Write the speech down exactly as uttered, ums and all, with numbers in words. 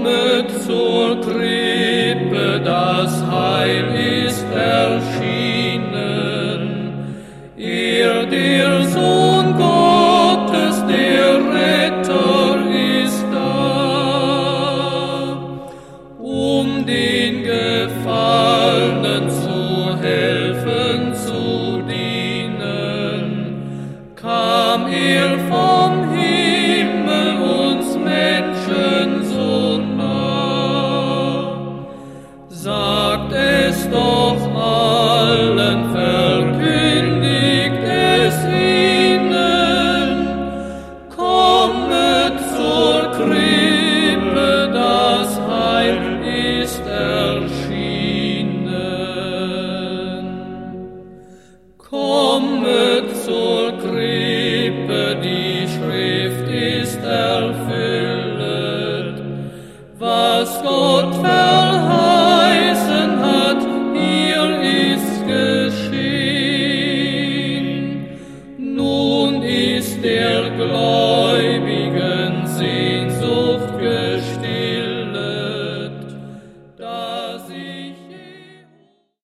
Kommet zur Krippe, das Heil ist erschienen. Er, der Sohn Gottes, der Retter, ist da, um den Gefallenen zu helfen, zu dienen. Kam er vom Himmel uns Menschen so nah, sagt es doch allen, verkündigt es ihnen, kommet zur Krippe, das Heil ist erschienen. Kommet zur Krippe, die Schrift ist erfüllet, was Gott verheißen